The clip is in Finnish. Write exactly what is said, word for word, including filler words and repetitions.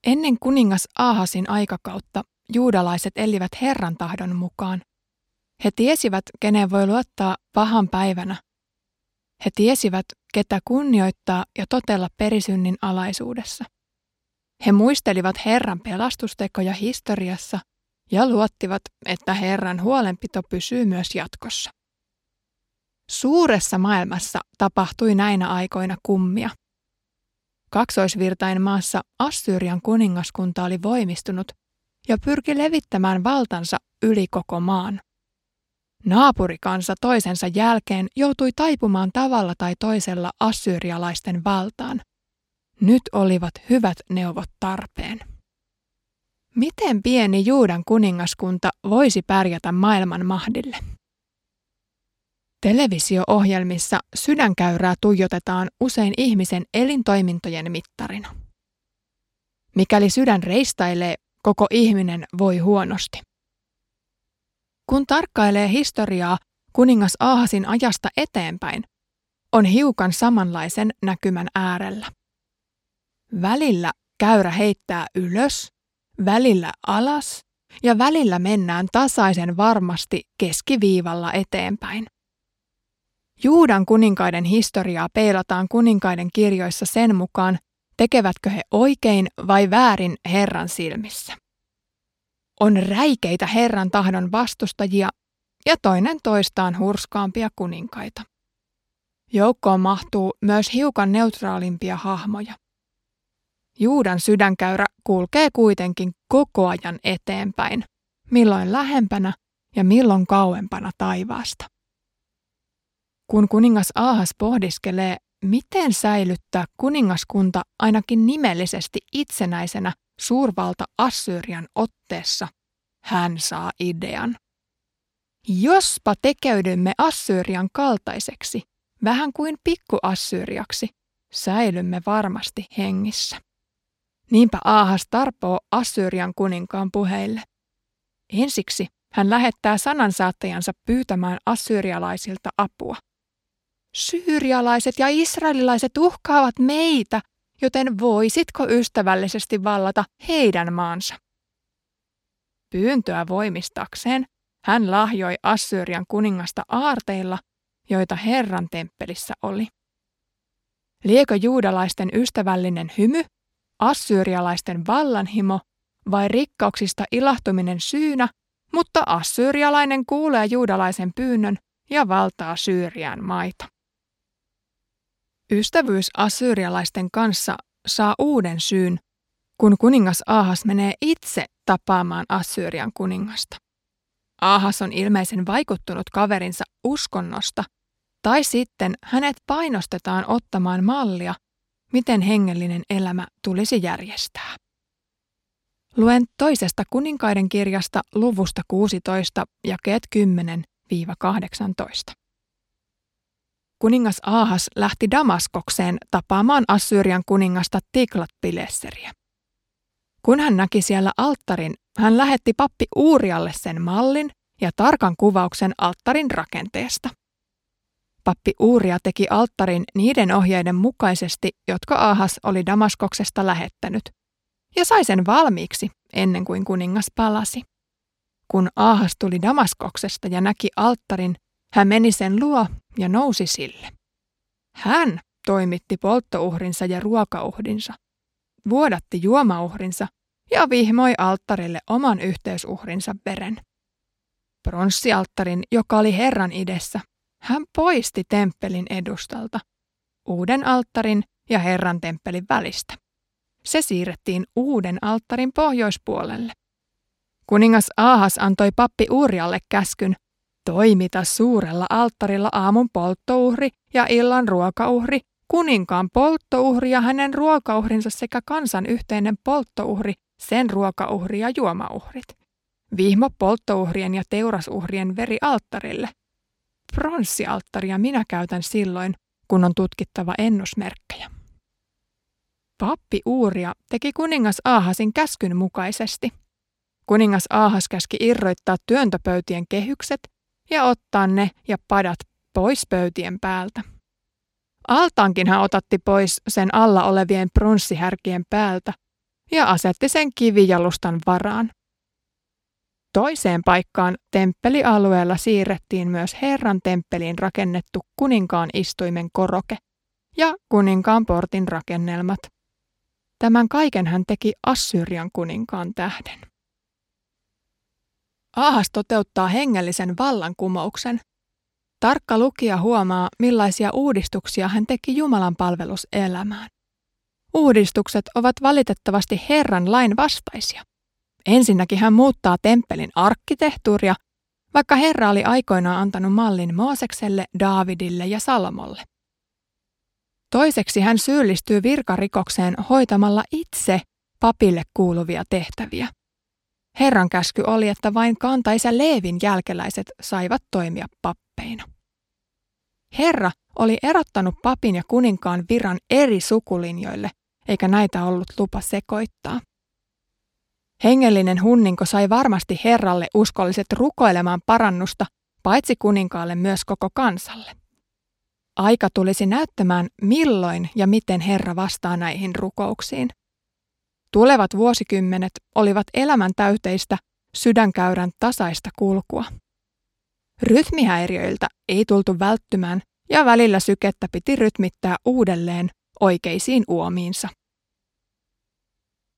Ennen kuningas Aahasin aikakautta juudalaiset elivät Herran tahdon mukaan. He tiesivät, kenen voi luottaa pahan päivänä. He tiesivät, ketä kunnioittaa ja totella perisynnin alaisuudessa. He muistelivat Herran pelastustekoja historiassa ja luottivat, että Herran huolenpito pysyy myös jatkossa. Suuressa maailmassa tapahtui näinä aikoina kummia. Kaksoisvirtain maassa Assyrian kuningaskunta oli voimistunut ja pyrki levittämään valtansa yli koko maan. Naapurikansa toisensa jälkeen joutui taipumaan tavalla tai toisella assyrialaisten valtaan. Nyt olivat hyvät neuvot tarpeen. Miten pieni Juudan kuningaskunta voisi pärjätä maailman mahdille? Televisio-ohjelmissa sydänkäyrää tuijotetaan usein ihmisen elintoimintojen mittarina. Mikäli sydän reistailee, koko ihminen voi huonosti. Kun tarkkailee historiaa kuningas Aahasin ajasta eteenpäin, on hiukan samanlaisen näkymän äärellä. Välillä käyrä heittää ylös, välillä alas ja välillä mennään tasaisen varmasti keskiviivalla eteenpäin. Juudan kuninkaiden historiaa peilataan kuninkaiden kirjoissa sen mukaan, tekevätkö he oikein vai väärin Herran silmissä. On räikeitä Herran tahdon vastustajia ja toinen toistaan hurskaampia kuninkaita. Joukkoon mahtuu myös hiukan neutraalimpia hahmoja. Juudan sydänkäyrä kulkee kuitenkin koko ajan eteenpäin, milloin lähempänä ja milloin kauempana taivaasta. Kun kuningas Aahas pohdiskelee, miten säilyttää kuningaskunta ainakin nimellisesti itsenäisenä suurvalta Assyrian otteessa, hän saa idean. Jospa tekeydymme Assyrian kaltaiseksi, vähän kuin pikku-Assyriaksi, säilymme varmasti hengissä. Niinpä Aahas tarpoo Assyrian kuninkaan puheille. Ensiksi hän lähettää sanansaattajansa pyytämään assyrialaisilta apua. Syyrialaiset ja israelilaiset uhkaavat meitä, joten voisitko ystävällisesti vallata heidän maansa? Pyyntöä voimistakseen hän lahjoi Assyrian kuningasta aarteilla, joita Herran temppelissä oli. Liekö juudalaisten ystävällinen hymy, assyrialaisten vallanhimo vai rikkauksista ilahtuminen syynä, mutta assyrialainen kuulee juudalaisen pyynnön ja valtaa Syyrian maita. Ystävyys assyrialaisten kanssa saa uuden syyn, kun kuningas Aahas menee itse tapaamaan Assyrian kuningasta. Aahas on ilmeisen vaikuttunut kaverinsa uskonnosta, tai sitten hänet painostetaan ottamaan mallia, miten hengellinen elämä tulisi järjestää. Luen toisesta kuninkaiden kirjasta luvusta kuusitoista jakeet kymmenen kahdeksantoista. Kuningas Aahas lähti Damaskokseen tapaamaan Assyrian kuningasta Tiglat-Pilesseriä. Kun hän näki siellä alttarin, hän lähetti pappi Uurialle sen mallin ja tarkan kuvauksen alttarin rakenteesta. Pappi Uuria teki alttarin niiden ohjeiden mukaisesti, jotka Aahas oli Damaskoksesta lähettänyt, ja sai sen valmiiksi ennen kuin kuningas palasi. Kun Aahas tuli Damaskoksesta ja näki alttarin, hän meni sen luo ja nousi sille. Hän toimitti polttouhrinsa ja ruokauhrinsa, vuodatti juomauhrinsa ja vihmoi alttarille oman yhteysuhrinsa veren. Pronssialttarin, joka oli Herran idessä, hän poisti temppelin edustalta, uuden alttarin ja Herran temppelin välistä. Se siirrettiin uuden alttarin pohjoispuolelle. Kuningas Aahas antoi pappi Uurialle käskyn, toimita suurella alttarilla aamun polttouhri ja illan ruokauhri, kuninkaan polttouhri ja hänen ruokauhrinsa sekä kansan yhteinen polttouhri, sen ruokauhri ja juomauhrit. Vihmo polttouhrien ja teurasuhrien veri alttarille. Pronssialttaria minä käytän silloin, kun on tutkittava ennusmerkkejä. Pappi Uuria teki kuningas Aahasin käskyn mukaisesti. Kuningas Aahas käski irroittaa työntöpöytien kehykset ja ottaa ne ja padat pois pöytien päältä. Altaankin hän otatti pois sen alla olevien pronssihärkien päältä ja asetti sen kivijalustan varaan. Toiseen paikkaan temppelialueella siirrettiin myös Herran temppeliin rakennettu kuninkaan istuimen koroke ja kuninkaan portin rakennelmat. Tämän kaiken hän teki Assyrian kuninkaan tähden. Aahas toteuttaa hengellisen vallankumouksen. Tarkka lukija huomaa, millaisia uudistuksia hän teki Jumalan palveluselämään. Uudistukset ovat valitettavasti Herran lain vastaisia. Ensinnäkin hän muuttaa temppelin arkkitehtuuria, vaikka Herra oli aikoinaan antanut mallin Moosekselle, Daavidille ja Salomolle. Toiseksi hän syyllistyy virkarikokseen hoitamalla itse papille kuuluvia tehtäviä. Herran käsky oli, että vain kantaisä Leevin jälkeläiset saivat toimia pappeina. Herra oli erottanut papin ja kuninkaan viran eri sukulinjoille, eikä näitä ollut lupa sekoittaa. Hengellinen hunninko sai varmasti Herralle uskolliset rukoilemaan parannusta, paitsi kuninkaalle myös koko kansalle. Aika tulisi näyttämään, milloin ja miten Herra vastaa näihin rukouksiin. Tulevat vuosikymmenet olivat elämän täyteistä sydänkäyrän tasaista kulkua. Rytmihäiriöiltä ei tultu välttymään ja välillä sykettä piti rytmittää uudelleen oikeisiin uomiinsa.